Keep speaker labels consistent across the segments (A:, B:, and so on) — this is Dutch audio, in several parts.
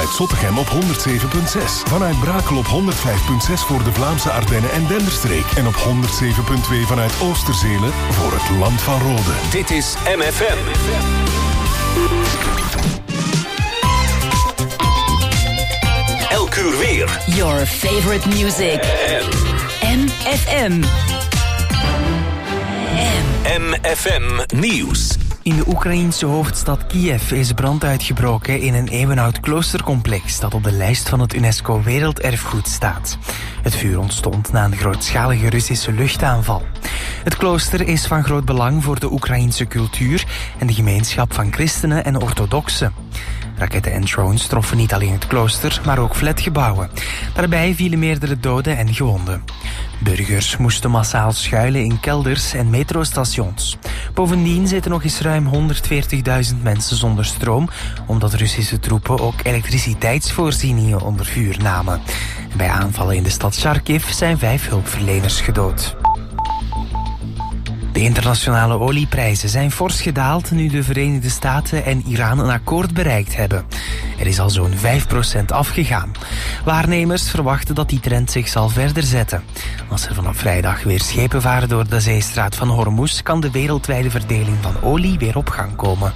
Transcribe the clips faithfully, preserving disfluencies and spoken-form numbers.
A: vanuit Zottegem op honderd zeven komma zes. Vanuit Brakel op honderd vijf komma zes voor de Vlaamse Ardennen en Denderstreek. En op honderd zeven komma twee vanuit Oosterzelen voor het Land van Rode.
B: Dit is M F M. Elk uur weer.
C: Your favorite music. M F M.
B: M F M Nieuws.
D: In de Oekraïense hoofdstad Kiev is brand uitgebroken in een eeuwenoud kloostercomplex dat op de lijst van het UNESCO Werelderfgoed staat. Het vuur ontstond na een grootschalige Russische luchtaanval. Het klooster is van groot belang voor de Oekraïense cultuur en de gemeenschap van christenen en orthodoxen. Raketten en drones troffen niet alleen het klooster, maar ook flatgebouwen. Daarbij vielen meerdere doden en gewonden. Burgers moesten massaal schuilen in kelders en metrostations. Bovendien zitten nog eens ruim honderdveertigduizend mensen zonder stroom, omdat Russische troepen ook elektriciteitsvoorzieningen onder vuur namen. Bij aanvallen in de stad Kharkiv zijn vijf hulpverleners gedood. De internationale olieprijzen zijn fors gedaald nu de Verenigde Staten en Iran een akkoord bereikt hebben. Er is al zo'n vijf procent afgegaan. Waarnemers verwachten dat die trend zich zal verder zetten. Als er vanaf vrijdag weer schepen varen door de zeestraat van Hormuz, kan de wereldwijde verdeling van olie weer op gang komen.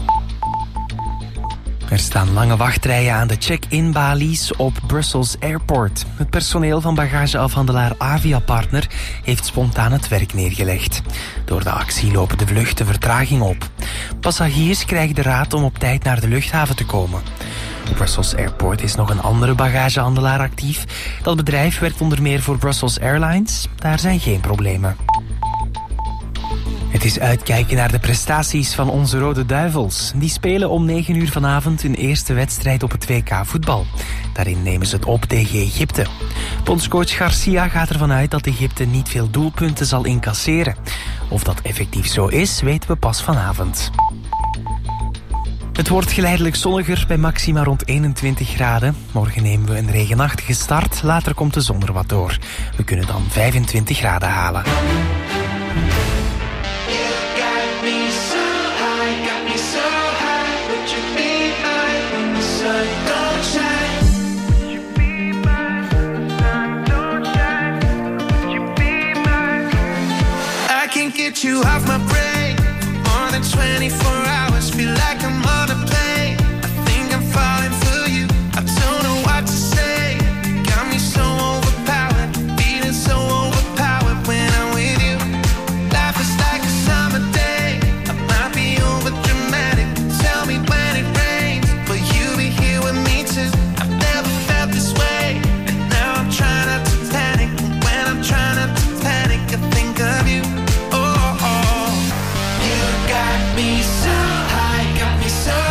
D: Er staan lange wachtrijen aan de check-in balies op Brussels Airport. Het personeel van bagageafhandelaar Aviapartner heeft spontaan het werk neergelegd. Door de actie lopen de vluchten vertraging op. Passagiers krijgen de raad om op tijd naar de luchthaven te komen. Op Brussels Airport is nog een andere bagagehandelaar actief. Dat bedrijf werkt onder meer voor Brussels Airlines. Daar zijn geen problemen. Het is uitkijken naar de prestaties van onze Rode Duivels. Die spelen om negen uur vanavond hun eerste wedstrijd op het W K voetbal. Daarin nemen ze het op tegen Egypte. Bondscoach Garcia gaat ervan uit dat Egypte niet veel doelpunten zal incasseren. Of dat effectief zo is, weten we pas vanavond. Het wordt geleidelijk zonniger bij maxima rond eenentwintig graden. Morgen nemen we een regenachtige start, later komt de zon er wat door. We kunnen dan vijfentwintig graden halen.
E: Get you off my brain more than twenty-four hours. Feel like I'm on a plane. I think I'm falling for you. I don't know what to say. Got me so overpowered, feeling so overpowered when I'm with you. Life is like a summer day. I might be over dramatic. Tell me when it rains, will you be here with me too? I've never felt this way, and now I'm trying not to panic. When I'm trying not to panic, I think of you. Me so high, got me so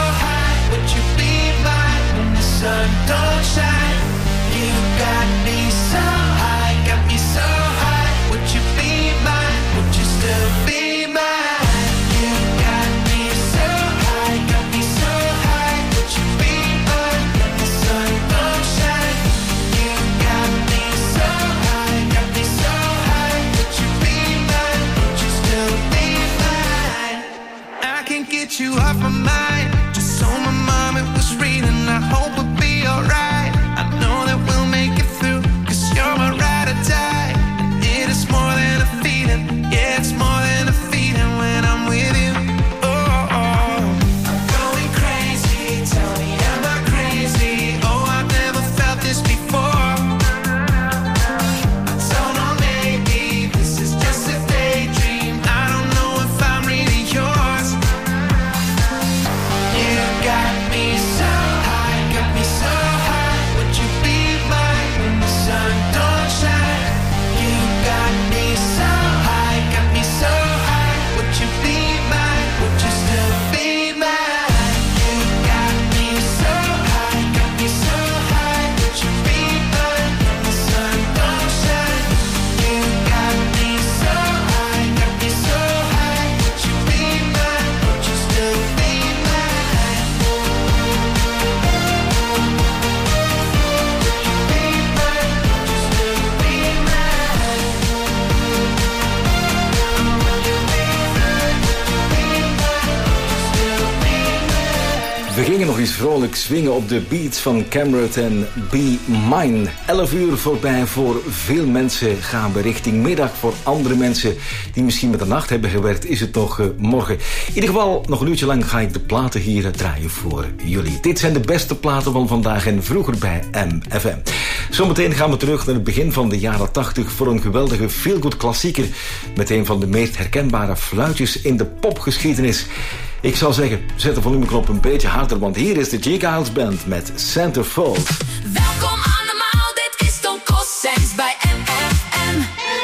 F: We gingen nog eens vrolijk swingen op de beats van Cameron en Be Mine. elf uur voorbij voor veel mensen gaan we richting middag. Voor andere mensen die misschien met de nacht hebben gewerkt, is het nog uh, morgen. In ieder geval, nog een uurtje lang ga ik de platen hier uh, draaien voor jullie. Dit zijn de beste platen van vandaag en vroeger bij M F M. Zometeen gaan we terug naar het begin van de jaren tachtig voor een geweldige feel-good klassieker met een van de meest herkenbare fluitjes in de popgeschiedenis. Ik zou zeggen, zet de volumeknop een beetje harder, want hier is de J. Geils Band met Centerfold.
C: Welkom allemaal, dit is Stone Cold Saints bij M F M.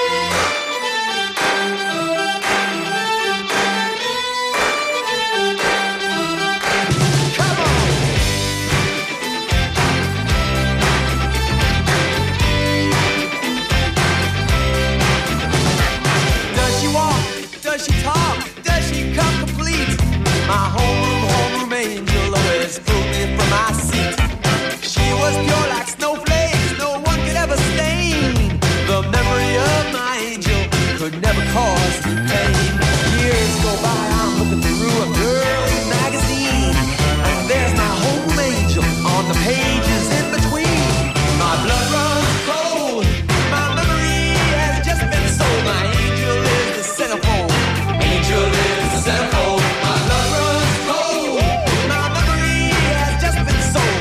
E: Does she walk? Does she talk? Does she come complete? My homeroom, homeroom angel always pulled me from my seat. She was pure like snowflakes, no one could ever stain. The memory of my angel could never cause me pain. Years go by, I'm looking through a girly magazine, and there's my home angel on the pages in between. My blood runs cold, my memory has just been sold. My angel is the centerfold, angel is the centerfold. My blood runs cold, my memory has just been sold.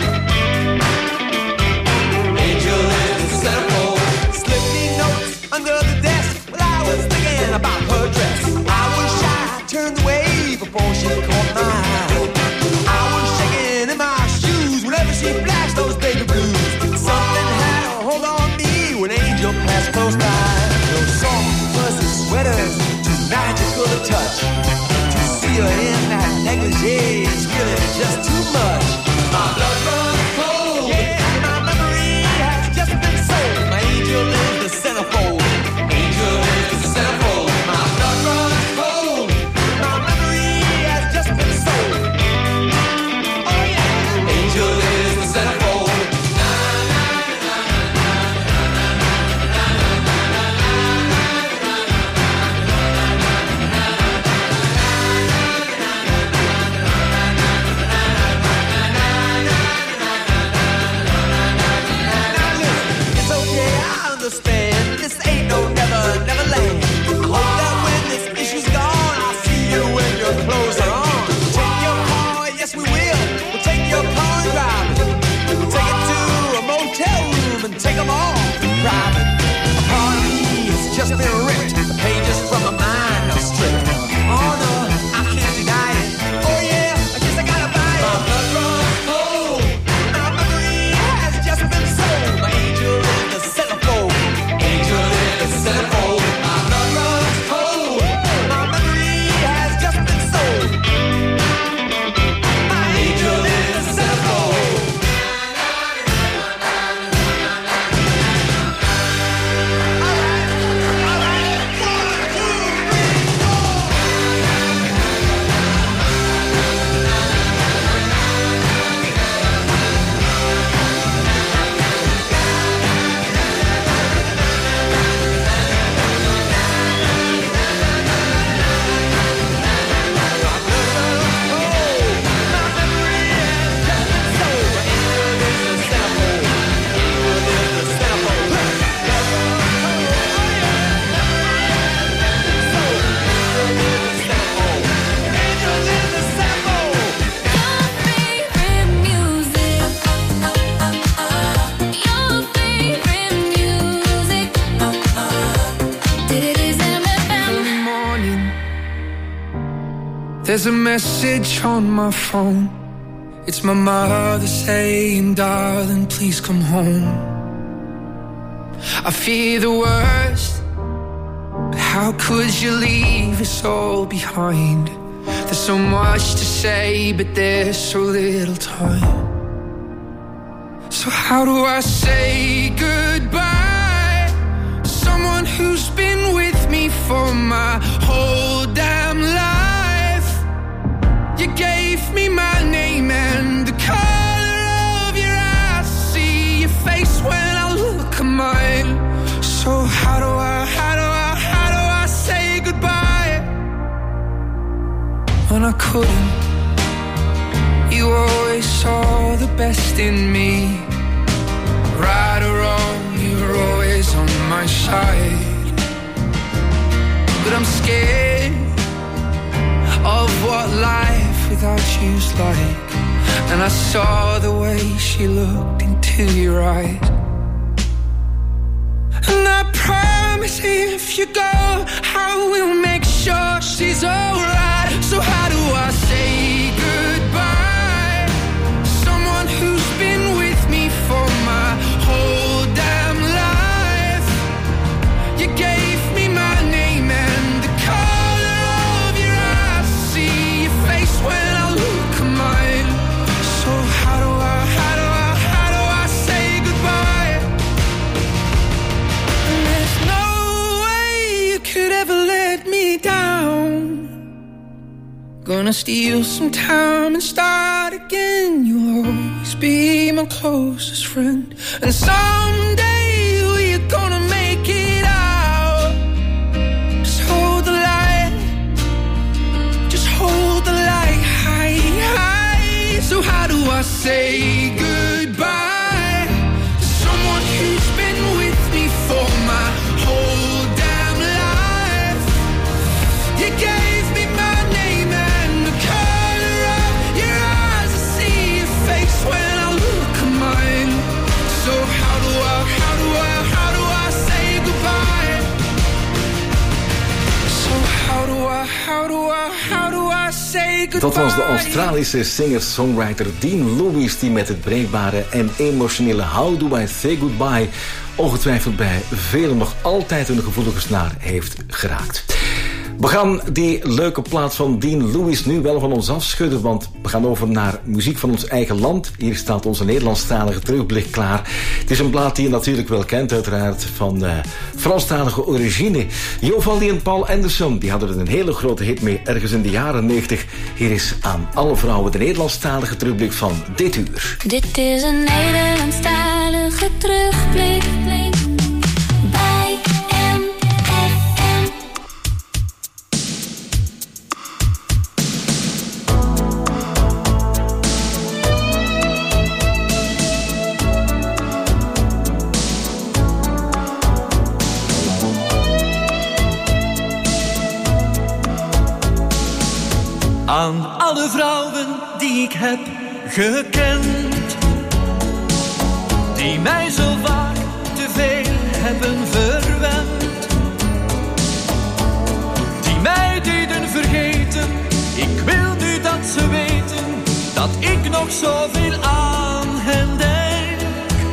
E: Angel is the centerfold. Slipped me notes under the desk while I was thinking about her dress. I was shy, turned away before she caught my eye. I was shaking in my shoes whenever she flashed those baby blues. Something had a hold on me when Angel passed close by. Those soft, fuzzy sweaters, too magical to touch. To see her in that negligee is really just too much. My blood runs cold, yeah, my memory has just been sold. My angel is the centerfold, angel is the centerfold. My blood runs cold, my memory has just been sold. Oh yeah, angel is the centerfold. It's okay, I understand. This ain't no never, never land. I hope that when this issue's gone, I'll see you when your clothes are on. Take your car, yes we will. We'll take your car and drive it. We'll take it to a motel room and take them all private. A part of me has just been ripped. The pages from my mind are stripped. Oh no, I can't deny it. Oh yeah, I guess I gotta buy it. My blood runs cold. My memory has just been sold. My angel is the centerfold. Angel is the centerfold. My blood runs cold. My memory has just been sold. My angel is the centerfold. All right, all right. One, two, three, four.
C: Favorite music. Your favorite music. It is M F M.
G: Morning. There's a message on my phone. It's my mother saying, darling, please come home. I fear the worst, but how could you leave us all behind? There's so much to say, but there's so little time. So how do I say goodbye to someone who's been with me for my whole damn life? You gave me my name and the color of your eyes. See your face when I look at mine. So how do I, how do I, how do I say goodbye when I couldn't? You always trust in me. Right or wrong, you're always on my side. But I'm scared of what life without you's like. And I saw the way she looked into your eyes. And I promise if you go, I will make sure she's alright. So how do I say goodbye? Someone who's been with me for my whole damn life. You gave me my name and the color of your eyes. See your face when I look at mine. So how do I, how do I, how do I say goodbye? And there's no way you could ever let me down. Gonna steal some time and start again. You'll always be my closest friend. And someday we're gonna make it out. Just hold the light. Just hold the light high, high. So how do I say goodbye to someone who's been with me for my whole damn life? You gave me my name and the color of your eyes. I see your face when I look at mine. So how do I, how do I, how do I say goodbye? So how do I, how do I, how do I say goodbye?
F: Dat was de Australische singer-songwriter Dean Lewis, die met het breekbare en emotionele How Do I Say Goodbye ongetwijfeld bij velen nog altijd een gevoelige snaar heeft geraakt. We gaan die leuke plaat van Dean Lewis nu wel van ons afschudden, want we gaan over naar muziek van ons eigen land. Hier staat onze Nederlandstalige terugblik klaar. Het is een plaat die je natuurlijk wel kent, uiteraard, van uh, Franstalige origine. Jovaldi en Paul Anderson, die hadden er een hele grote hit mee ergens in de jaren negentig. Hier is Aan alle vrouwen de Nederlandstalige terugblik van dit uur.
C: Dit is een Nederlandstalige terugblik bij M F M.
H: Aan alle vrouwen die ik heb gekend, die mij zo vaak te veel hebben verwend, die mij deden vergeten. Ik wil nu dat ze weten dat ik nog zoveel aan hen denk.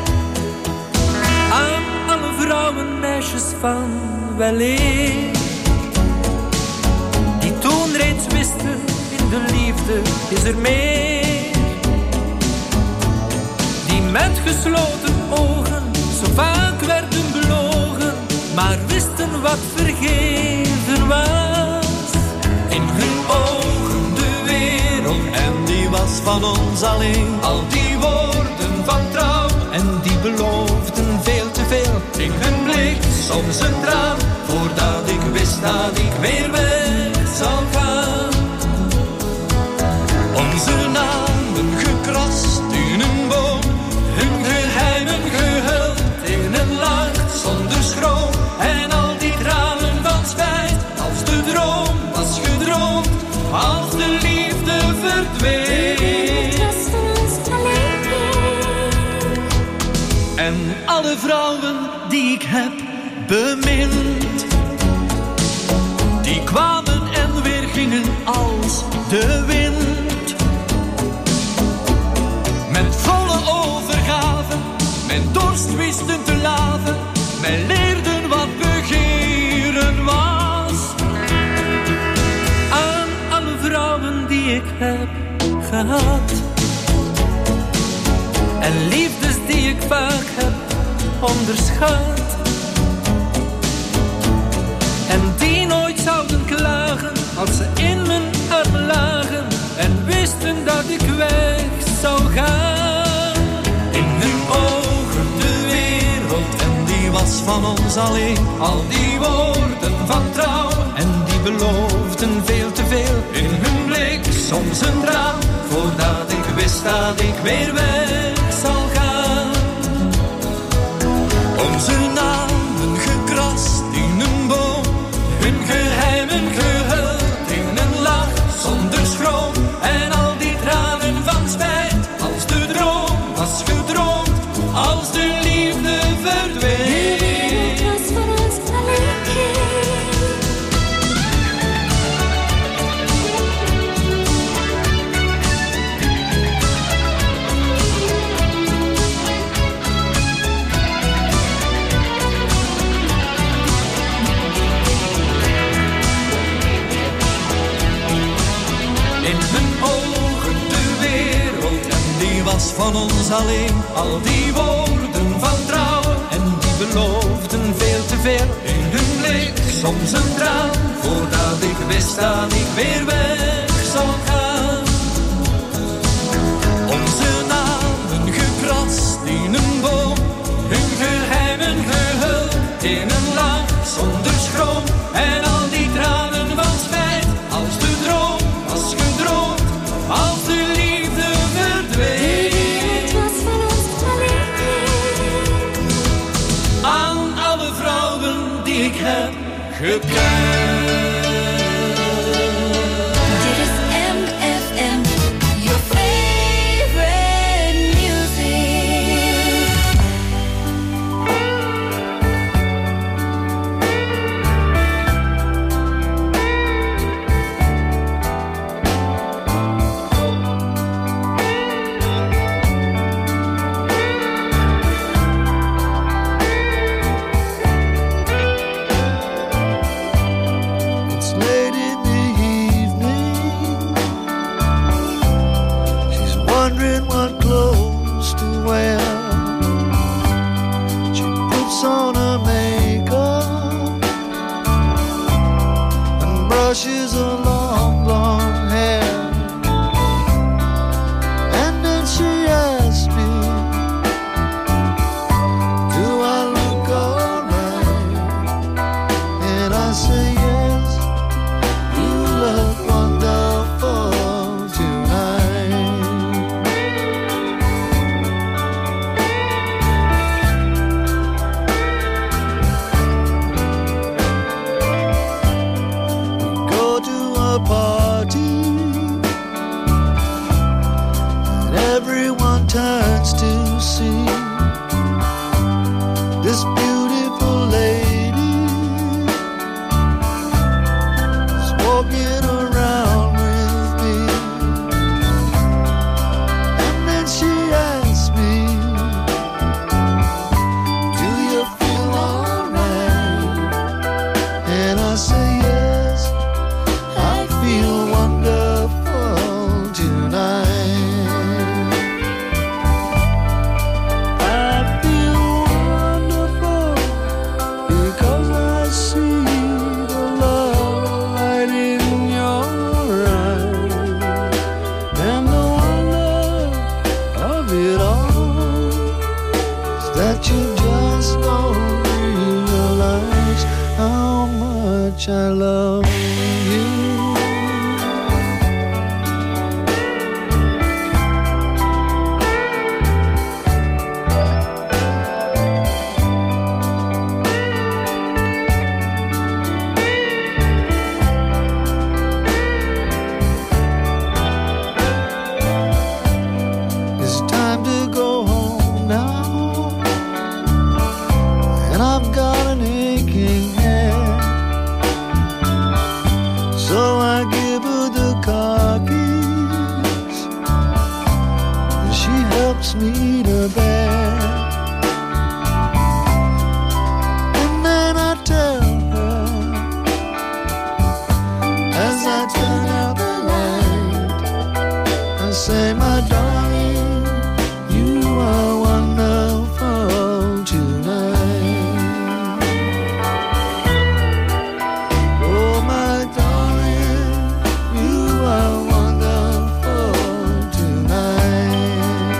H: Aan alle vrouwen, meisjes van weleer, die toen reeds wisten, de liefde is er meer. Die met gesloten ogen zo vaak werden belogen, maar wisten wat vergeven was. In hun ogen de wereld, en die was van ons alleen. Al die woorden van trouw, en die beloofden veel te veel. In hun blik soms een traan, voordat ik wist dat ik weer weg zou gaan. Onze namen gekrast in een boom, hun geheimen gehuld in een lach zonder schroom. En al die tranen van spijt, als de droom was gedroomd, als de liefde verdween. En alle vrouwen die ik heb bemind, die kwamen en weer gingen als de wind. Met volle overgave, mijn dorst wisten te laven, mij leerden wat begeren was. Aan alle vrouwen die ik heb gehad, en liefdes die ik vaak heb onderschat, en die nooit zouden klagen als ze in mijn armen lagen en wisten dat ik weg zou gaan. In hun ogen de wereld, en die was van ons alleen. Al die woorden van trouw, en die beloofden veel te veel. In hun blik soms een traan, voordat ik wist dat ik weer weg was van ons alleen. Al die woorden van trouw en die beloofden veel te veel. In hun blik soms een traan, voordat ik wist dat ik weer weg zou gaan. Onze namen gekrast in een boom, hun geheimen gehuld in een lach zonder schroom. En al die tranen van spijt, als de droom was gedroomd, als de liefde verdween.
C: Het was van ons alleen.
H: Aan alle vrouwen die ik heb gekend.
C: Dit is M F M, your favorite music.
I: It's late in the evening. She's wondering what clothes to wear. She puts on her makeup and brushes her long blonde hair. And then she asks me, do I look alright? And I say yes. You look wonderful tonight. We go to a party and everyone turns to see this beautiful lady is walking around with me. And then she asks me, do you feel alright? And I say yes, I feel wonderful tonight. I feel wonderful because I see the love light in your eyes. And the wonder of it all is that you just don't realize how much I love you. It's time to go home now, and I've got an aching head. So I give her the car keys, and she helps me to bed. And then I tell her, as I turn out the light, I say, my darling, you are wonderful tonight. Oh, my darling, you are wonderful tonight.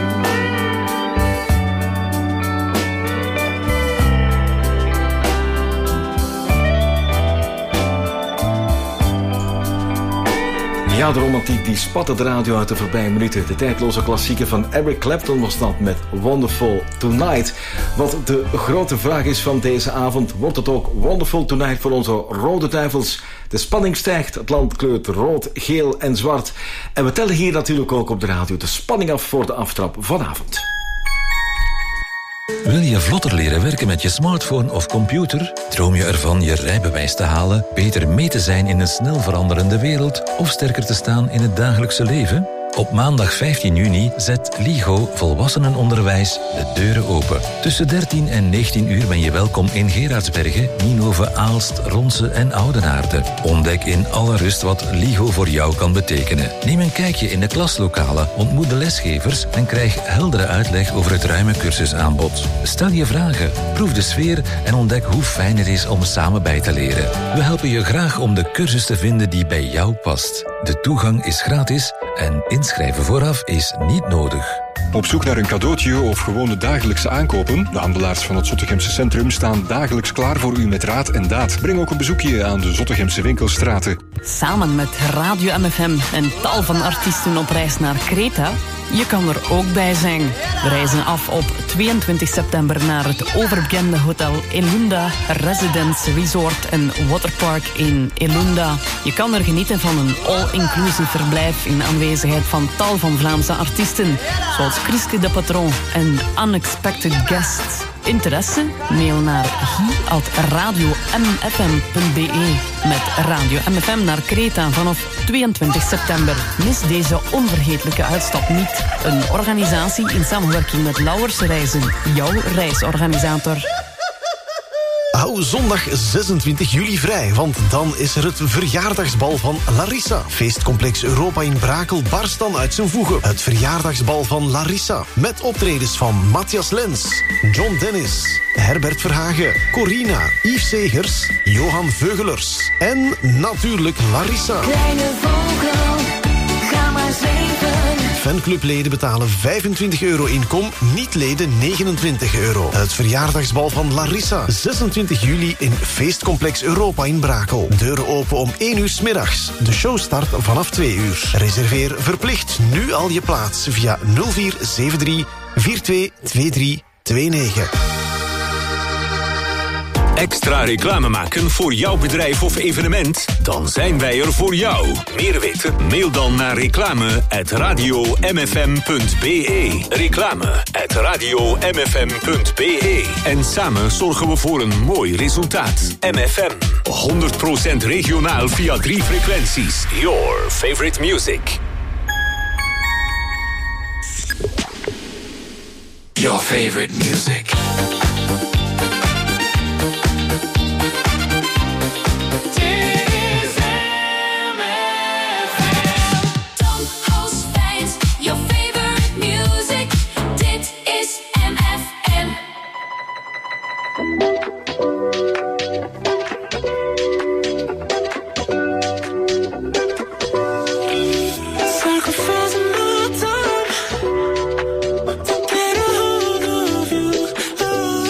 F: Ja, de romantiek die spatte de radio uit de voorbije minuten. De tijdloze klassieker van Eric Clapton was dat met Wonderful Tonight. Wat de grote vraag is van deze avond, wordt het ook Wonderful Tonight voor onze Rode Duivels? De spanning stijgt, het land kleurt rood, geel en zwart. En we tellen hier natuurlijk ook op de radio de spanning af voor de aftrap vanavond.
J: Wil je vlotter leren werken met je smartphone of computer? Droom je ervan je rijbewijs te halen, beter mee te zijn in een snel veranderende wereld of sterker te staan in het dagelijkse leven? Op maandag vijftien juni zet LIGO Volwassenenonderwijs de deuren open. Tussen dertien en negentien uur ben je welkom in Gerardsbergen, Nienhoven, Aalst, Ronse en Oudenaarde. Ontdek in alle rust wat LIGO voor jou kan betekenen. Neem een kijkje in de klaslokalen, ontmoet de lesgevers en krijg heldere uitleg over het ruime cursusaanbod. Stel je vragen, proef de sfeer en ontdek hoe fijn het is om samen bij te leren. We helpen je graag om de cursus te vinden die bij jou past. De toegang is gratis en inschrijven vooraf is niet nodig.
K: Op zoek naar een cadeautje of gewone dagelijkse aankopen? De handelaars van het Zottegemse Centrum staan dagelijks klaar voor u met raad en daad. Breng ook een bezoekje aan de Zottegemse winkelstraten.
L: Samen met Radio M F M en tal van artiesten op reis naar Kreta. Je kan er ook bij zijn. We reizen af op tweeëntwintig september naar het overbekende hotel Elunda Residence Resort en Waterpark in Elunda. Je kan er genieten van een all-inclusive verblijf in aanwezigheid van tal van Vlaamse artiesten, zoals Chriske de Patron en Unexpected Guests. Interesse? Mail naar guy at radio m f m punt b e. Met Radio M F M naar Kreta vanaf tweeëntwintig september. Mis deze onvergetelijke uitstap niet. Een organisatie in samenwerking met Lauwers Reizen. Jouw reisorganisator.
M: Hou zondag zesentwintig juli vrij, want dan is er het verjaardagsbal van Larissa. Feestcomplex Europa in Brakel barst dan uit zijn voegen. Het verjaardagsbal van Larissa. Met optredens van Matthias Lens, John Dennis, Herbert Verhagen, Corina, Yves Segers, Johan Veugelers en natuurlijk Larissa.
C: Kleine vogel, ga maar zweven.
M: Fanclubleden betalen vijfentwintig euro inkom, niet-leden negenentwintig euro. Het verjaardagsbal van Larissa, zesentwintig juli in Feestcomplex Europa in Brakel. Deuren open om één uur 's middags. De show start vanaf twee uur. Reserveer verplicht nu al je plaats via nul vier zeven drie vier twee twee drie twee negen.
B: Extra reclame maken voor jouw bedrijf of evenement? Dan zijn wij er voor jou. Meer weten? Mail dan naar reclame at radio m f m punt b e. Reclame at radio m f m punt b e. En samen zorgen we voor een mooi resultaat. M F M, honderd procent regionaal via drie frequenties. Your favorite music.
N: Your favorite music.
E: Sacrificing my time to get a hold of you. Oh.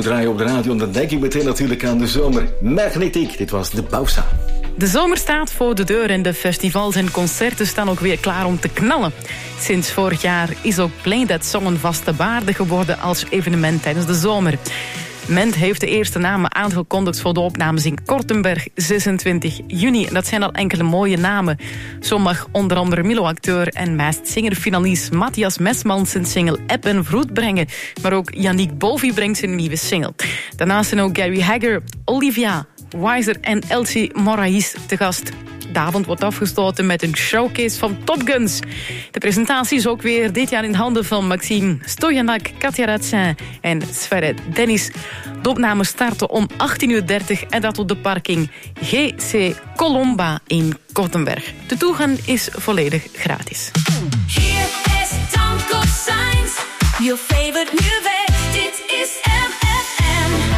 F: moet draaien op de radio, dan denk ik meteen natuurlijk aan de zomer. Magnetiek, dit was de Bausa.
L: De zomer staat voor de deur en de festivals en concerten staan ook weer klaar om te knallen. Sinds vorig jaar is ook Play That Song een vaste waarde geworden als evenement tijdens de zomer. Ment heeft de eerste namen aangekondigd voor de opnames in Kortenberg, zesentwintig juni. Dat zijn al enkele mooie namen. Zo mag onder andere Milo-acteur en Masked Singer-finalist Matthias Mesman zijn single Eb en Vloed brengen. Maar ook Yannick Bovy brengt zijn nieuwe single. Daarnaast zijn ook Gary Hagger, Olivia Weiser en Elsie Moraes te gast. De avond wordt afgesloten met een showcase van Top Guns. De presentatie is ook weer dit jaar in handen van Maxime Stojanak, Katja Ratzin en Sverre Dennis. De opnames starten om achttien uur dertig en dat op de parking G C Colomba in Kortenberg. De toegang is volledig gratis.
C: Hier is Tanko Signs, your favorite music. Dit is M F M.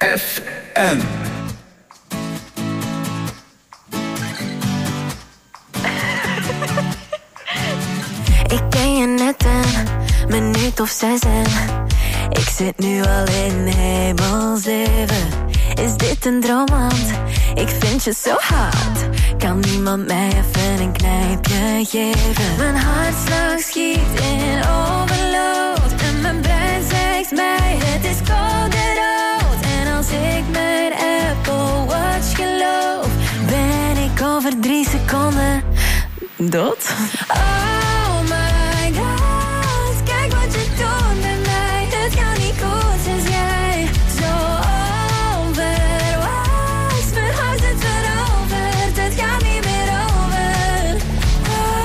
N: F M.
O: Ik ken je net een minuut of zes en ik zit nu al in hemel zeven. Is dit een droom, want ik vind je zo hard. Kan niemand mij even een knijpje geven? Mijn hartslag schiet in overload en mijn brein zegt mij het is code rood. En als ik mijn Apple Watch geloof, ben ik over drie seconden dood. Oh my god, kijk wat je doet met mij. Het gaat niet goed sinds jij zo onverwachts mijn hart het veroverd. Het gaat niet meer over. Oh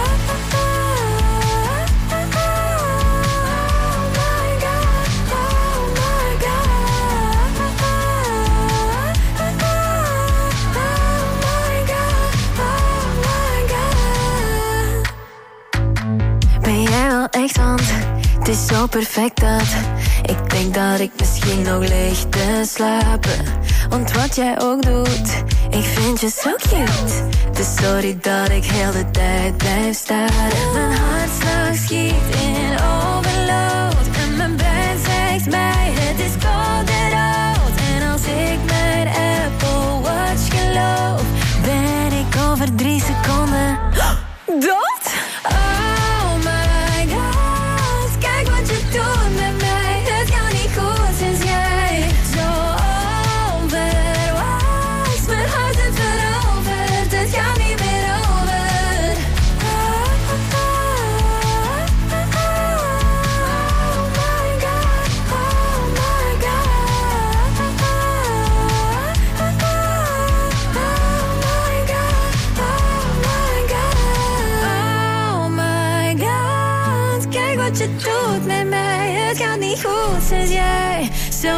O: my god, oh my god, oh my god, oh my god. Ben jij wel echt, want het is zo perfect dat ik denk dat ik misschien nog lig te slapen. Want wat jij ook doet, ik vind je zo cute. Dus sorry dat ik heel de tijd blijf staren. Mijn hartslag schiet in overload en mijn brein zegt mij het is code rood. En als ik mijn Apple Watch geloof, ben ik over drie seconden dood. Oh my god, kijk wat je doet met mij. Het gaat niet goed sinds jij zo onverwachts mijn hart het veroverd. Het gaat niet meer over. Oh my god, oh my god, oh my god, oh my god, oh my god. Kijk wat je doet met mij. Het gaat niet goed sinds jij zo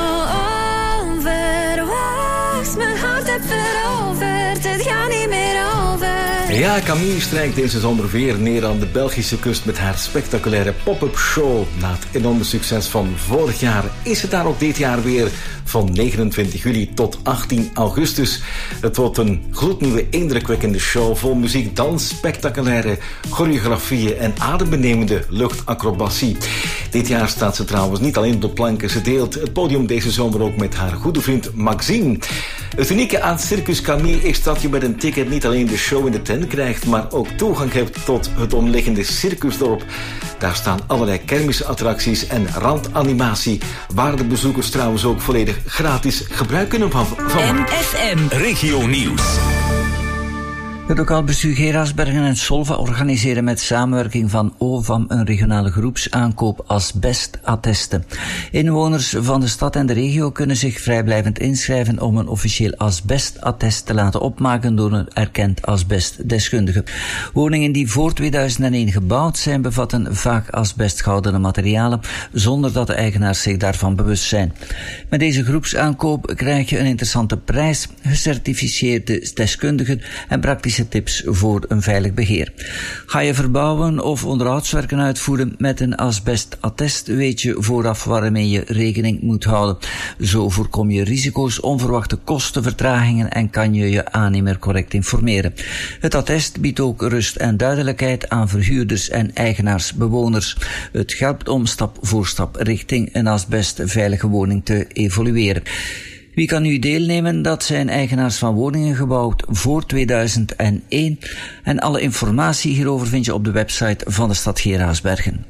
O: onverwachts mijn hart hebt veroverd. Het gaat niet meer over.
F: Ja, Camille strijkt deze zomer weer neer aan de Belgische kust met haar spectaculaire pop-up show. Na het enorme succes van vorig jaar is het daar ook dit jaar weer van negenentwintig juli tot achttien augustus. Het wordt een gloednieuwe, indrukwekkende show vol muziek, dans, spectaculaire choreografieën en adembenemende luchtacrobatie. Dit jaar staat ze trouwens niet alleen op de planken. Ze deelt het podium deze zomer ook met haar goede vriend Maxime. Het unieke aan Circus Camille is dat je met een ticket niet alleen de show in de tent krijgt, maar ook toegang hebt tot het omliggende circusdorp. Daar staan allerlei kermisattracties en randanimatie, waar de bezoekers trouwens ook volledig gratis gebruik kunnen van. van.
B: M F M Regio Nieuws.
P: Het lokaal bestuur Geraardsbergen en Solva organiseren met samenwerking van O V A M een regionale groepsaankoop asbestattesten. Inwoners van de stad en de regio kunnen zich vrijblijvend inschrijven om een officieel asbestattest te laten opmaken door een erkend asbestdeskundige. Woningen die voor tweeduizend één gebouwd zijn bevatten vaak asbestgehoudene materialen zonder dat de eigenaars zich daarvan bewust zijn. Met deze groepsaankoop krijg je een interessante prijs, gecertificeerde deskundigen en praktische tips voor een veilig beheer. Ga je verbouwen of onderhoudswerken uitvoeren met een asbestattest, weet je vooraf waarmee je rekening moet houden. Zo voorkom je risico's, onverwachte kosten, vertragingen en kan je je aannemer correct informeren. Het attest biedt ook rust en duidelijkheid aan verhuurders en eigenaars, bewoners. Het helpt om stap voor stap richting een asbestveilige woning te evolueren. Wie kan nu deelnemen? Dat zijn eigenaars van woningen gebouwd voor tweeduizend één. En alle informatie hierover vind je op de website van de stad Geraardsbergen.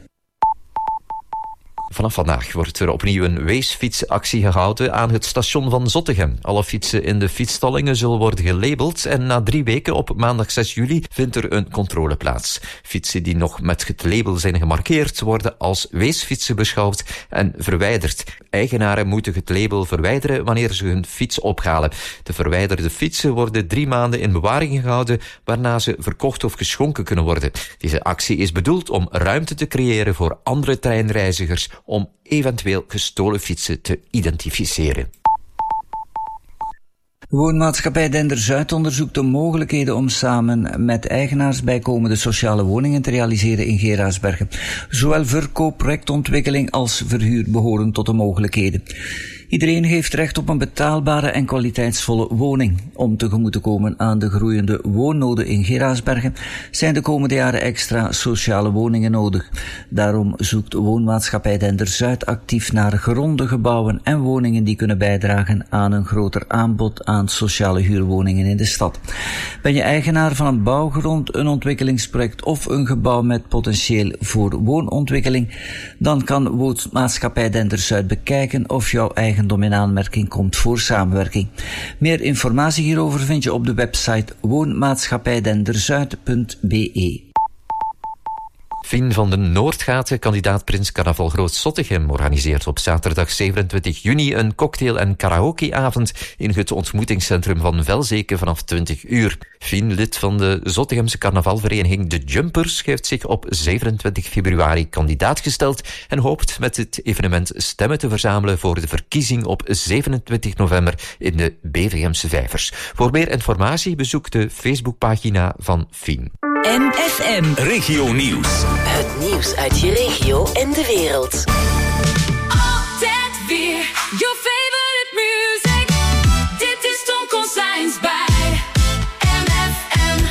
Q: Vanaf vandaag wordt er opnieuw een weesfietsactie gehouden aan het station van Zottegem. Alle fietsen in de fietsstallingen zullen worden gelabeld en na drie weken op maandag zes juli vindt er een controle plaats. Fietsen die nog met het label zijn gemarkeerd worden als weesfietsen beschouwd en verwijderd. Eigenaren moeten het label verwijderen wanneer ze hun fiets ophalen. De verwijderde fietsen worden drie maanden in bewaring gehouden, waarna ze verkocht of geschonken kunnen worden. Deze actie is bedoeld om ruimte te creëren voor andere treinreizigers om eventueel gestolen fietsen te identificeren.
P: Woonmaatschappij Dender-Zuid onderzoekt de mogelijkheden om samen met eigenaars bijkomende sociale woningen te realiseren in Geraardsbergen. Zowel verkoop, projectontwikkeling als verhuur behoren tot de mogelijkheden. Iedereen heeft recht op een betaalbare en kwaliteitsvolle woning. Om tegemoet te komen aan de groeiende woonnoden in Geraardsbergen zijn de komende jaren extra sociale woningen nodig. Daarom zoekt woonmaatschappij Denderzuid actief naar geronde gebouwen en woningen die kunnen bijdragen aan een groter aanbod aan sociale huurwoningen in de stad. Ben je eigenaar van een bouwgrond, een ontwikkelingsproject of een gebouw met potentieel voor woonontwikkeling, dan kan woonmaatschappij Denderzuid bekijken of jouw eigendom in aanmerking komt voor samenwerking. Meer informatie hierover vind je op de website woonmaatschappijdenderzuid punt b e.
Q: Fien van den Noordgaten, kandidaat Prins Carnaval Groot-Zottegem, organiseert op zaterdag zevenentwintig juni een cocktail- en karaokeavond in het ontmoetingscentrum van Velzeke vanaf twintig uur. Fien, lid van de Zottegemse carnavalvereniging De Jumpers, heeft zich op zevenentwintig februari kandidaat gesteld en hoopt met dit evenement stemmen te verzamelen voor de verkiezing op zevenentwintig november in de Bevegemse Vijvers. Voor meer informatie bezoek de Facebookpagina van Fien.
C: M F M.
B: Regio Nieuws.
C: Het nieuws uit je regio en de wereld. Altijd weer your favorite music. Dit is Tom Consigns bij M F M.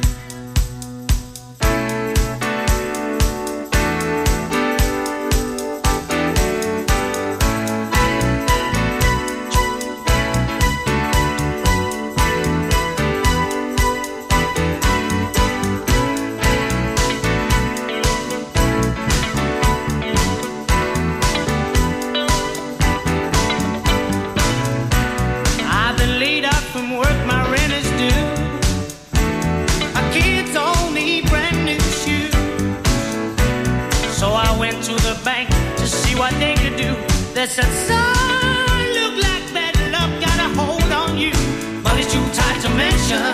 R: What they could do. They said, son, look like bad luck got a hold on you, but it's too tight to mention.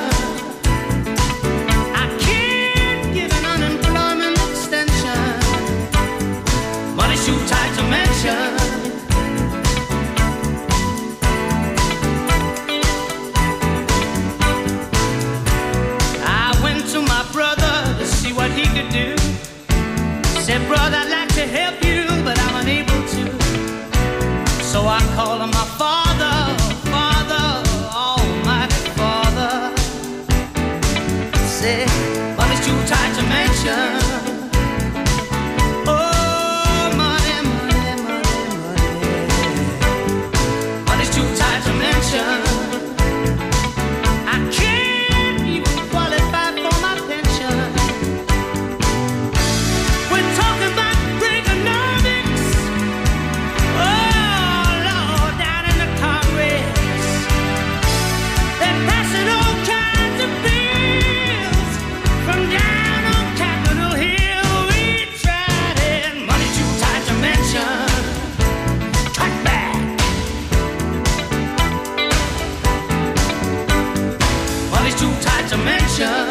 R: I can't give an unemployment extension, but it's too tight to mention. I went to my brother to see what he could do. Said, brother, I'd like to help you, but I'm unable to. So I called him my father, father, almighty father. Said, but it's too tight to mention. Oh, money, money, money, money. But it's too tight to mention. I can't even qualify for my pension. We're talking about Reaganomics. Oh, Lord, down in the Congress. They're passing all kinds of bills from down on Capitol Hill. We tried it. Money too tight to mention. Cut back. Money's too tight to mention.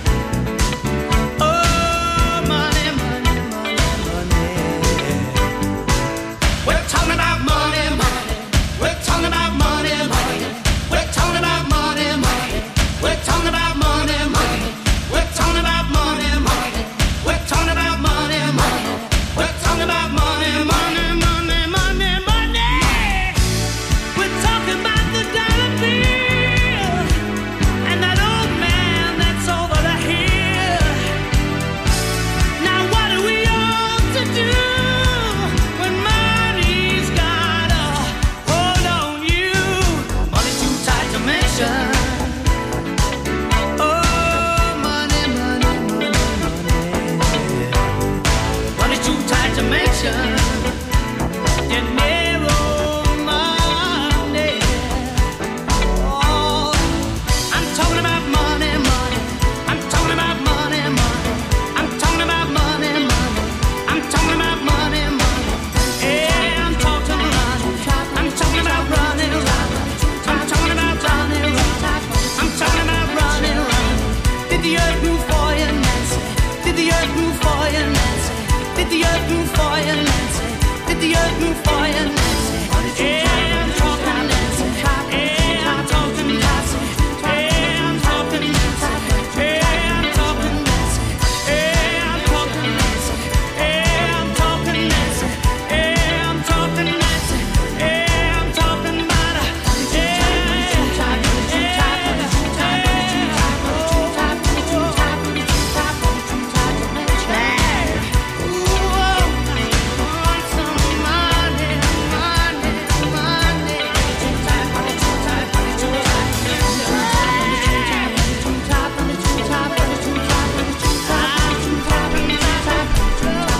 R: Oh, money, money, money, money. We're talking about money, money. We're talking about money, money. We're talking about money, money. We're talking about money, money. We're talking about money, money. We're talking about money, money. We're talking about money, money, money, money, money. We're talking about the dollar bill and that old man that's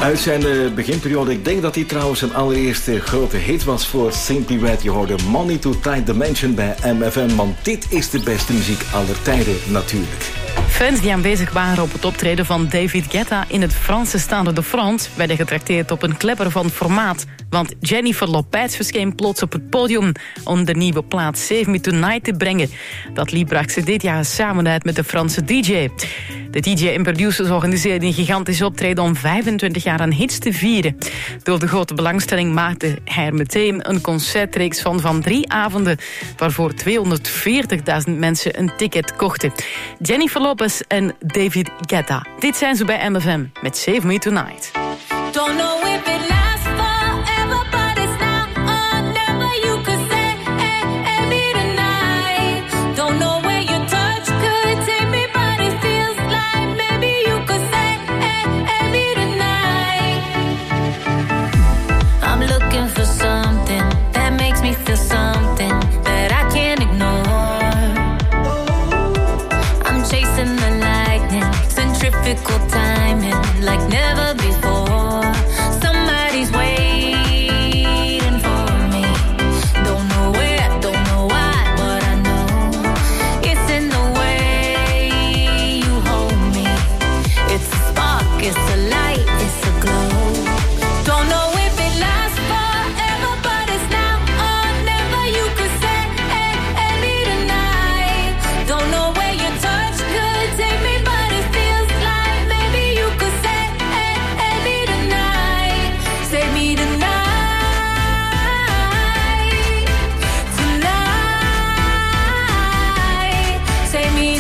F: Uit zijn uh, beginperiode, ik denk dat hij trouwens een allereerste grote hit was voor Simply Red. Je hoorde Money to Tight Dimension bij M F M, want dit is de beste muziek aller tijden natuurlijk.
L: Fans die aanwezig waren op het optreden van David Guetta in het Franse Stade de France werden getrakteerd op een klepper van formaat. Want Jennifer Lopez verscheen plots op het podium om de nieuwe plaat Save Me Tonight te brengen. Dat lied bracht ze dit jaar samen uit met de Franse D J. De D J en producers organiseerden een gigantisch optreden om vijfentwintig jaar aan hits te vieren. Door de grote belangstelling maakte hij er meteen een concertreeks van van drie avonden, waarvoor tweehonderdveertigduizend mensen een ticket kochten. Jennifer Lopez en David Guetta. Dit zijn ze bij M F M met Save Me Tonight.
C: Don't know if it lasts forever, but it's now or never. You could say, hey, hey, me tonight. Don't know where your touch could take me, but it feels like maybe you could say, hey, hey, me tonight. I'm looking for something that makes me feel something that I can't ignore. I'm chasing the lightning, centrifugal timing, like never before. Somebody's waiting for me. Don't know where, don't know why, but I know it's in the way you hold me. It's a spark, it's a light, it's a glow. Don't know if it lasts forever, but it's now or never. You could say, hey, hey, me tonight. Don't know where your touch could take me, but it feels like maybe you could say, hey, hey, me tonight. Save me tonight. Tonight. Save me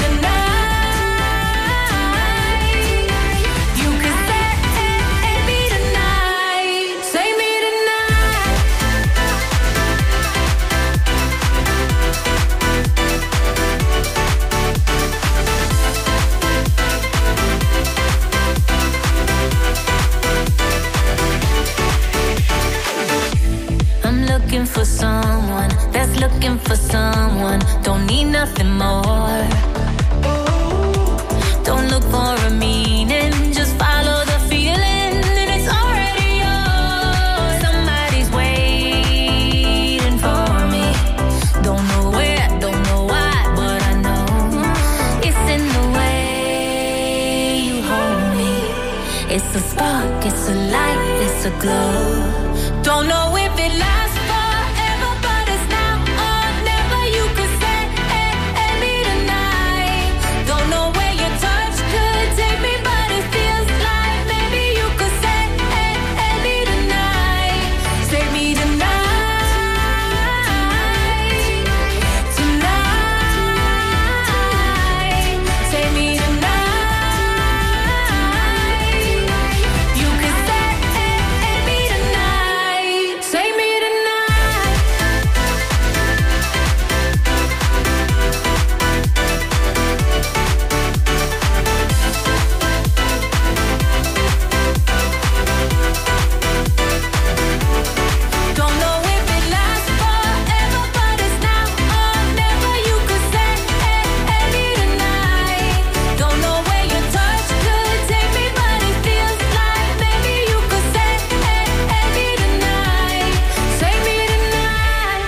C: tonight. You could say, hey, hey, me tonight. Save me tonight. I'm looking for someone that's looking for someone. Don't need nothing more. Don't look for a meaning, just follow the feeling, and it's already yours. Somebody's waiting for me. Don't know where, don't know why, but I know it's in the way you hold me. It's a spark, it's a light, it's a glow. Don't know if it lasts forever, but it's now or never. You could say, hey, hey, me tonight. Don't know where your touch could take me, but it feels like maybe you could say, hey, hey, me tonight. Save me tonight. Tonight. Save me tonight. You could say, hey, hey, me tonight. Save me tonight. Don't know if it lasts forever, but it's now or never. You could say, hey, hey, me tonight. Don't know where your touch could take me, but it feels like maybe you could say, hey, hey, me tonight. Save me tonight.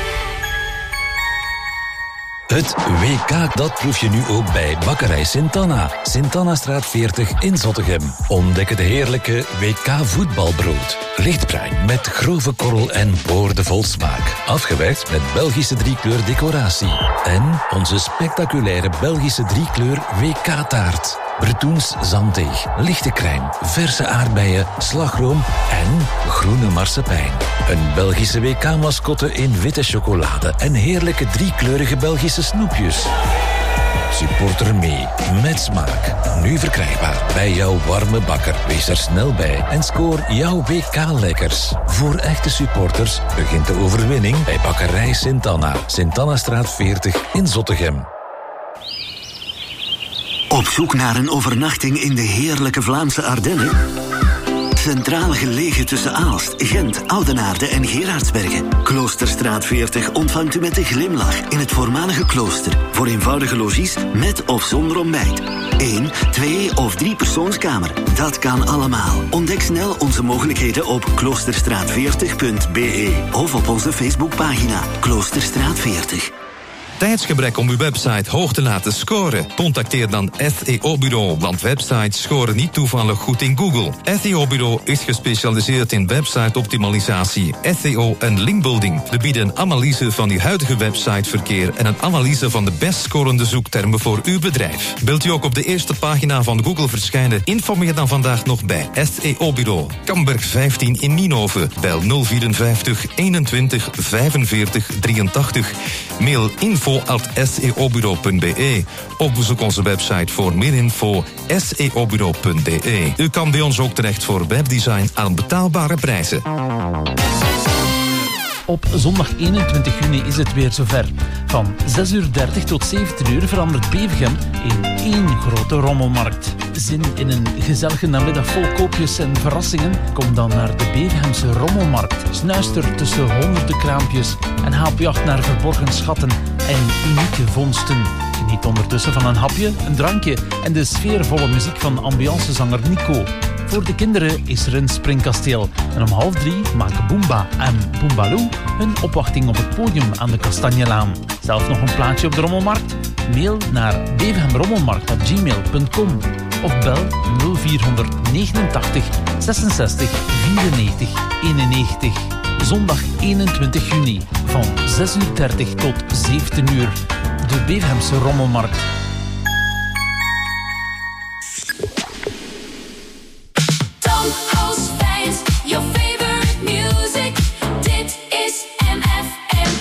J: Het W K, dat proef je nu ook bij Bakkerij Sint-Anna. Sint-Anna-straat veertig in Zottegem. Ontdek het heerlijke W K voetbalbrood. Lichtbruin met grove korrel en boordevol smaak. Afgewerkt met Belgische driekleur decoratie. En onze spectaculaire Belgische driekleur W K-taart. Bretoens zanddeeg, lichte crème, verse aardbeien, slagroom en groene marsepein. Een Belgische W K-mascotte in witte chocolade en heerlijke driekleurige Belgische snoepjes. Supporter mee, met smaak. Nu verkrijgbaar bij jouw warme bakker. Wees er snel bij en scoor jouw W K-lekkers. Voor echte supporters begint de overwinning bij Bakkerij Sint-Anna. Sint-Anna-straat veertig in Zottegem.
S: Op zoek naar een overnachting in de heerlijke Vlaamse Ardennen? Centraal gelegen tussen Aalst, Gent, Oudenaarde en Gerardsbergen. Kloosterstraat veertig ontvangt u met een glimlach in het voormalige klooster. Voor eenvoudige logies met of zonder ontbijt. Eén, twee of drie persoonskamer. Dat kan allemaal. Ontdek snel onze mogelijkheden op kloosterstraat veertig punt b e of op onze Facebookpagina Kloosterstraat veertig.
T: Tijdsgebrek om uw website hoog te laten scoren? Contacteer dan S E O-bureau, want websites scoren niet toevallig goed in Google. S E O-bureau is gespecialiseerd in website-optimalisatie, S E O en linkbuilding. We bieden een analyse van uw huidige websiteverkeer en een analyse van de best scorende zoektermen voor uw bedrijf. Wilt u ook op de eerste pagina van Google verschijnen? Informeer dan vandaag nog bij S E O-bureau. Kamberg vijftien in Nienhoven. Bel nul vierenvijftig eenentwintig vijfenveertig drieëntachtig. Mail info at s e o bureau punt b e of bezoek onze website voor meer info s e o bureau punt b e. U kan bij ons ook terecht voor webdesign aan betaalbare prijzen.
U: Op zondag eenentwintig juni is het weer zover. Van zes uur dertig tot zeventien uur verandert Bevergem in één grote rommelmarkt. Zin in een gezellige namiddag vol koopjes en verrassingen? Kom dan naar de Bevergemse rommelmarkt. Snuister tussen honderden kraampjes en haal op jacht naar verborgen schatten en unieke vondsten. Geniet ondertussen van een hapje, een drankje en de sfeervolle muziek van ambiancezanger Nico. Voor de kinderen is er een springkasteel. En om half drie maken Boomba en Boombaloo hun opwachting op het podium aan de Kastanjelaan. Zelf nog een plaatje op de rommelmarkt? Mail naar bevergemrommelmarkt at gmail punt com of bel nul vier negenentachtig zesenzestig vierennegentig eenennegentig. Zondag eenentwintig juni van zes uur dertig tot zeventien uur. De Bevergemse Rommelmarkt.
C: House fans, your favorite music. Dit is M F M.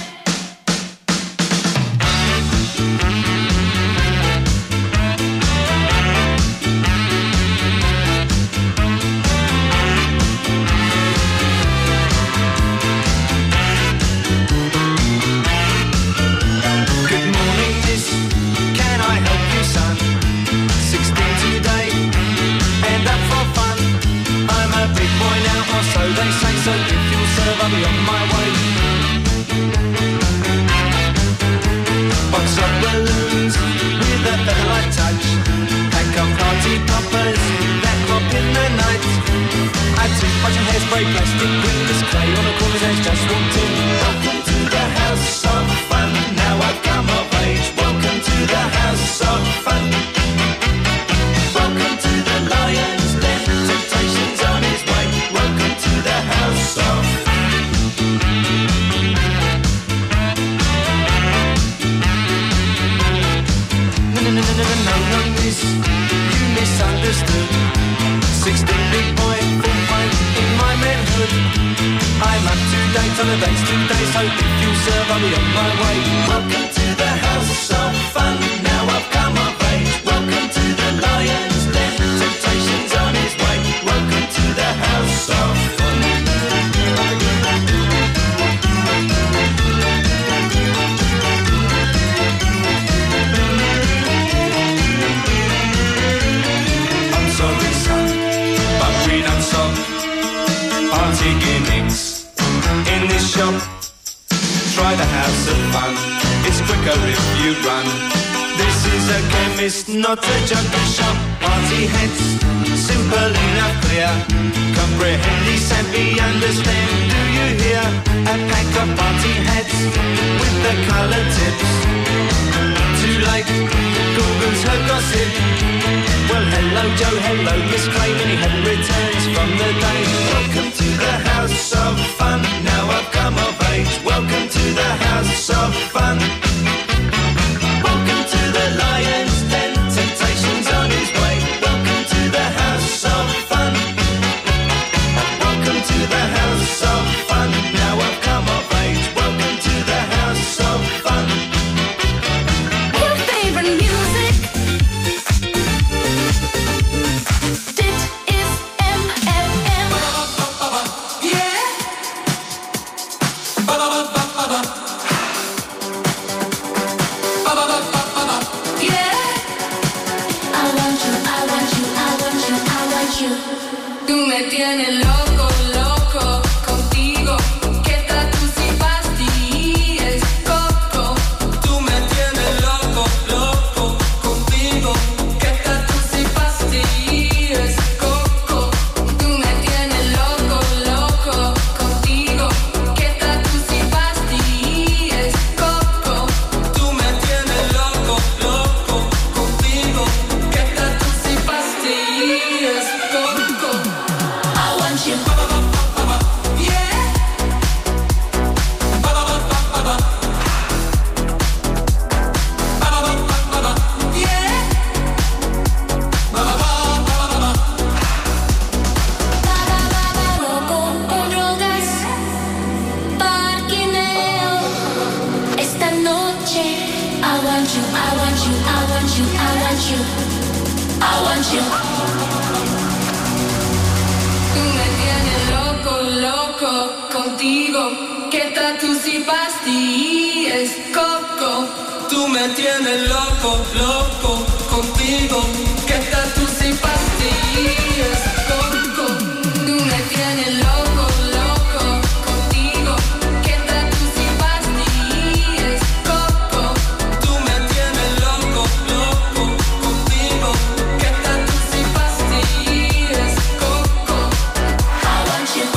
R: Good morning, miss. Can I help you, son? Sixteen today, and up for fun. I'm a big boy now, or so they say, so if you'll serve, I'll be on my way. Box of balloons with a featherlight touch. Pack of party poppers that pop in the night. I toothbrush and hairspray, plastic wheelers, clay on a corner's edge, just walked in. Welcome to the house of fun. Now I've come of age. Welcome to the house of fun. Welcome to the Lion's Den. Temptations on his way. Welcome to the house of No, no, no, no, no, no, no, miss. You misunderstood. Sixteen big boy, full fight in my manhood. I'm up to date on the dates today, so if you serve, I'll be on my way. Welcome to the house of fun. Now I've come of age. Welcome to the Lion's Den. Temptations on his way. Welcome to the house of fun. I'm sorry, son, but we don't stop. Party gimmicks in this shop. Try the house of fun. It's quicker if you run. This is a chemist, not a jungle shop. Party heads, simple enough, clear. Comprehend these and be understand. Do you hear? A pack of party heads with the colour tips. Too late, Google's her gossip. Well, hello Joe, hello Miss Clay. Many had returns from the day. Welcome to the house of fun. Now I've come of age. Welcome to the house of fun. Welcome to the Lion's Den. Temptations on his way. Welcome to the house of fun. Welcome to the house of fun. Now I've come of age. Welcome to the house of fun.
C: Your favorite music. Dit is I want you, I want you, I want you, I want you, I want you.
A: Tú me tienes loco, loco contigo. ¿Qué tal tú si pastillas coco? Tú me tienes loco, loco contigo. ¿Qué tal tú si pastillas coco? Tú me tienes loco, loco contigo. ¿Qué tal tú si pastillas coco? Tú me tienes loco, loco contigo. ¿Qué tal tú si pastillas coco? I want you.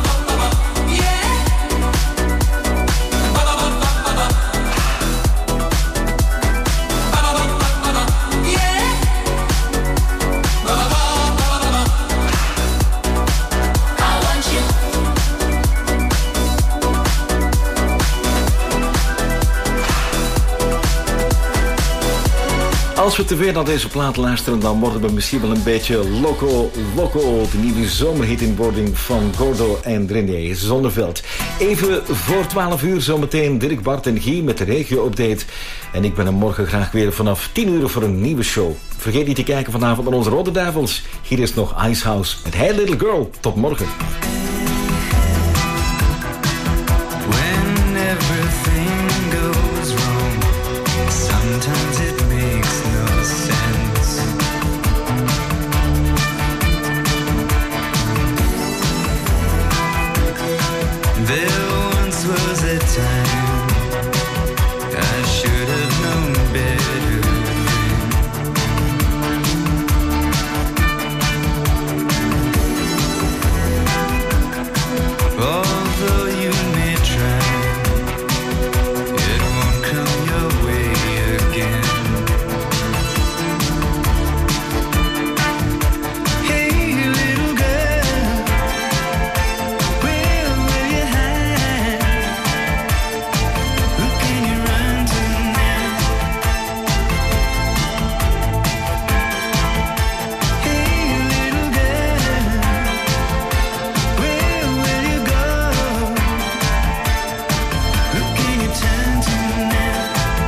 F: Als we te veel naar deze plaat luisteren, dan worden we misschien wel een beetje loco, loco. De nieuwe zomerhit in wording van Gordo en René Zonneveld. Even voor twaalf uur zometeen Dirk, Bart en Guy met de regio-update. En ik ben er morgen graag weer vanaf tien uur voor een nieuwe show. Vergeet niet te kijken vanavond naar onze Rode Duivels. Hier is nog Icehouse met Hey Little Girl. Tot morgen.
R: When everything goes wrong, sometimes it makes no sense. There once was a time I should have known better then. Although you may try, it won't come your way again. Hey little girl, where will you hide? Who can you run to now? Hey little girl, where will you go? Who can you turn to now?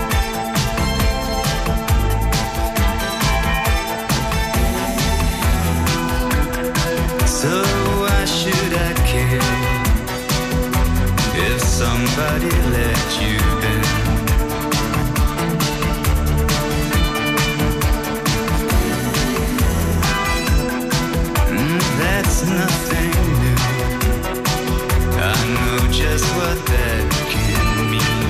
R: So why should I care if somebody let you down? Mm, that's nothing new. I know just what that can mean.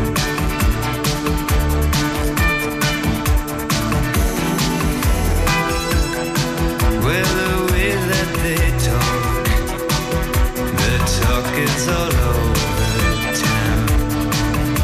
R: Well, the way that they talk, the talk is all over town.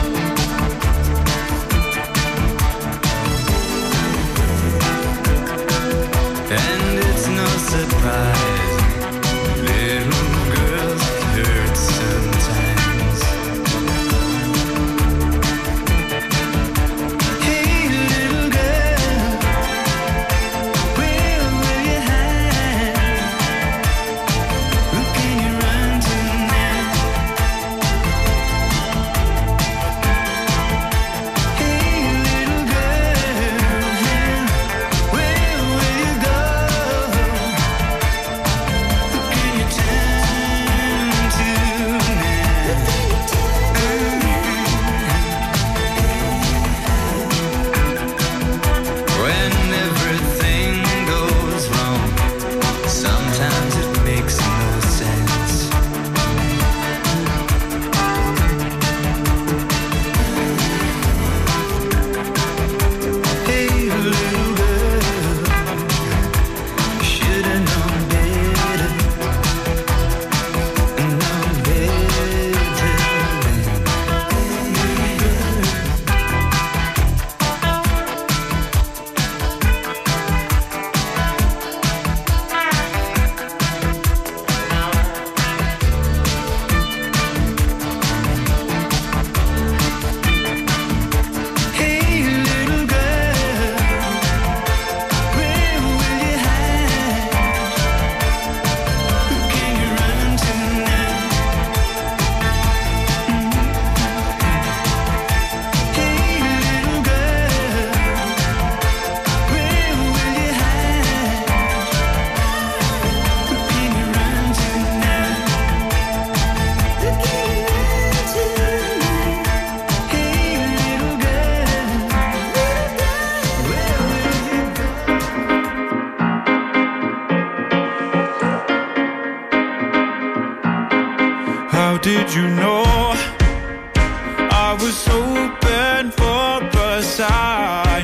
D: inside.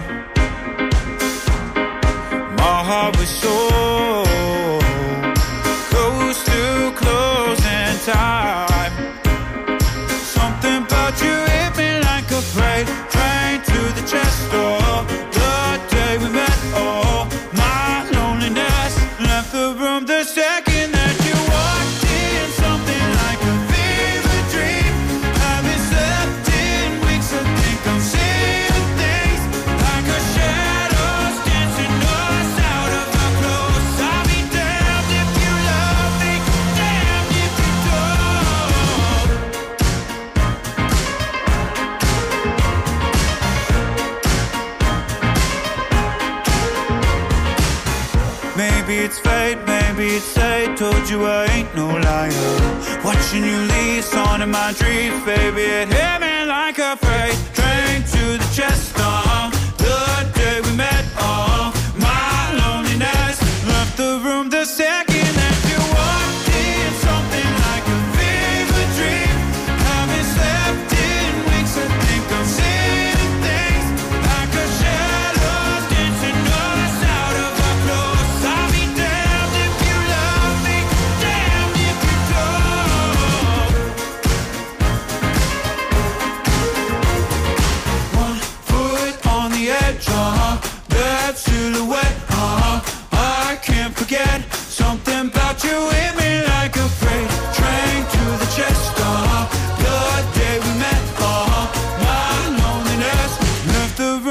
D: My heart was so close to closing time. Something about you hit me like a freight train to the chest door. The day we met, oh, my loneliness left the room the second that you walked in. Something like a fever dream. Haven't slept in weeks. I think I'm seeing things like a shadows dancing us out of our clothes. I'll be damned if you love me, damned if you don't. Maybe it's fate, maybe it's fate. Told you I ain't no liar. Watching you leave, song in my dreams, baby. It hit me like a freight train to the chest. Uh, the day we met, oh, my loneliness left the room the second that you walked in. Something like a fever dream. Haven't slept in weeks. I think I'm seeing things like a shadows dancing us out of our clothes. I'll be damned if you love me, damned if you don't. One foot on the edge, uh-huh. That silhouette, uh-huh. I can't forget